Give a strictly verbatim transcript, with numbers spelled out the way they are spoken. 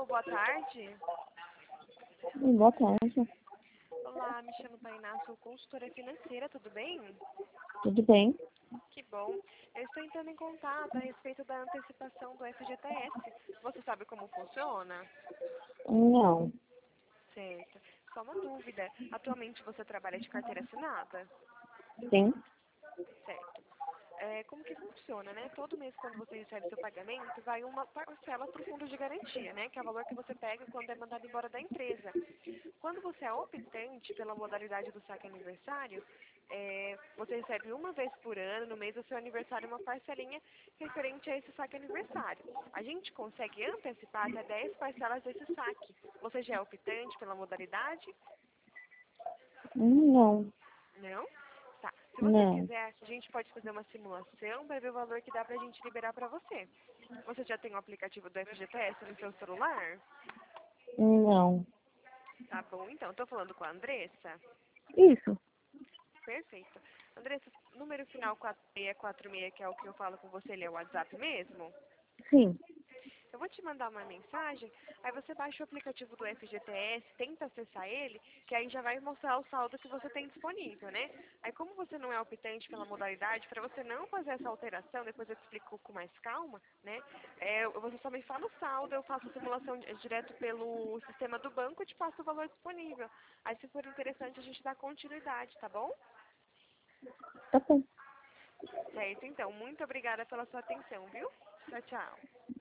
Alô, boa tarde. Boa tarde. Olá, me chamo Tainá, sou consultora financeira, tudo bem? Tudo bem? Que bom. Eu estou entrando em contato a respeito da antecipação do F G T S. Você sabe como funciona? Não. Certo. Só uma dúvida. Atualmente você trabalha de carteira assinada? Sim? Certo. É, como que funciona, né? Todo mês, quando você recebe seu pagamento, vai uma parcela para o fundo de garantia, né? Que é o valor que você pega quando é mandado embora da empresa. Quando você é optante pela modalidade do saque aniversário, é, você recebe uma vez por ano, no mês do seu aniversário, uma parcelinha referente a esse saque aniversário. A gente consegue antecipar até dez parcelas desse saque. Você já é optante pela modalidade? Não. Não? Tá. Se você Não. quiser, a gente pode fazer uma simulação para ver o valor que dá para a gente liberar para você. Você já tem o aplicativo do F G T S no seu celular? Não. Tá bom, então. Estou falando com a Andressa? Isso. Perfeito. Andressa, número final quatro seis quatro seis, que é o que eu falo com você, ele é o WhatsApp mesmo? Sim. Eu vou te mandar uma mensagem, aí você baixa o aplicativo do F G T S, tenta acessar ele, que aí já vai mostrar o saldo que você tem disponível, né? Aí como você não é optante pela modalidade, para você não fazer essa alteração, depois eu te explico com mais calma, né? É, você só me fala o saldo, eu faço a simulação di- direto pelo sistema do banco e te passo o valor disponível. Aí se for interessante a gente dá continuidade, tá bom? Tá bom. Certo, então, muito obrigada pela sua atenção, viu? Tchau, tchau.